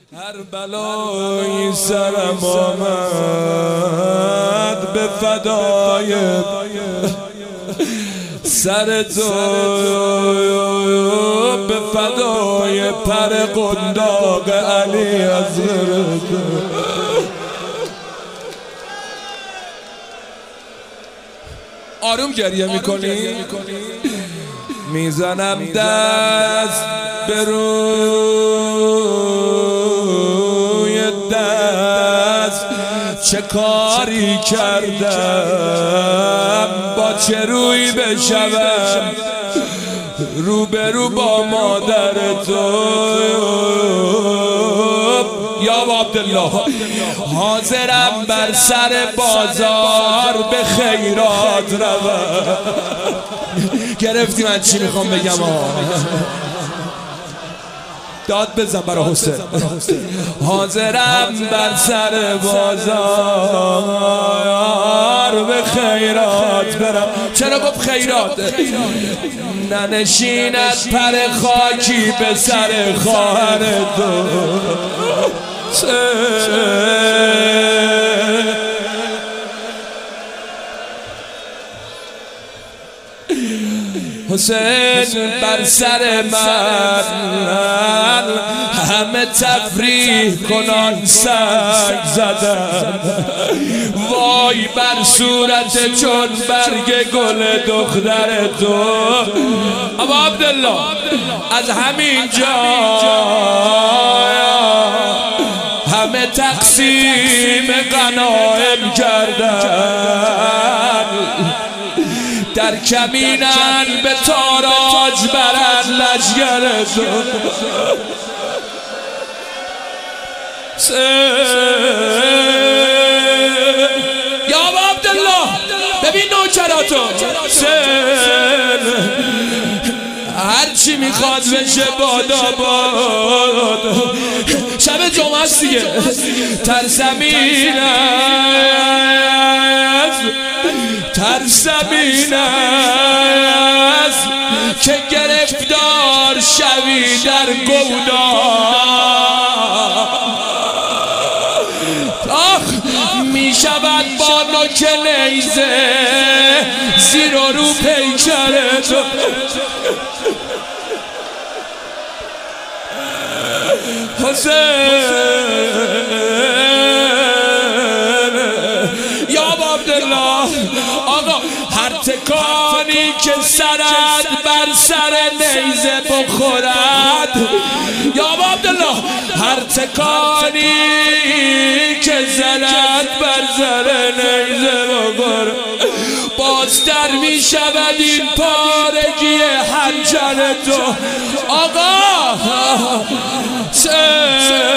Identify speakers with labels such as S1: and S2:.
S1: هر بلایی سرم آمد به فدای سر تو، به فدای پر قنداق علی اصغر تو. آروم گریه میکنی؟ میزنم دست به روی دست، چه کاری کردم با چه روی بشوم روبرو با مادر تو. یا عبدالله حاضرم بر سر بازار به خیرات روم. گرفتی من چی میخوام بگم؟ داد بزن برای حسین. حاضرم بر سر بازار به خیرات برم. چرا گفت خیرات؟ ننشیند پر خاکی به سر خواهر تو. حسین بر سر من همه تفریح کنان سنگ زدن، وای بر صورت چون برگ گل دختر تو. ابا عبدالله از همین جا همه تقسیم غنایم کردن، در کمینن به تاراج برن لشگر تو. یا عبدالله ببین نوکراتو، هرچی میخواد بشه بادا باد. شب جمعه است دیگه، ترسمین است که گرفتار شوی در گودا. آخ میشود با نوک نیزه زیر و رو پیکر تو. حسین یا عبدالله آقا، هر تکانی که سرت بر سر نیزه بخورد، یا عبدالله هر تکانی که زنت بر سر نیزه بخورد، بازتر می شود این پارگی حنجر تو. آقا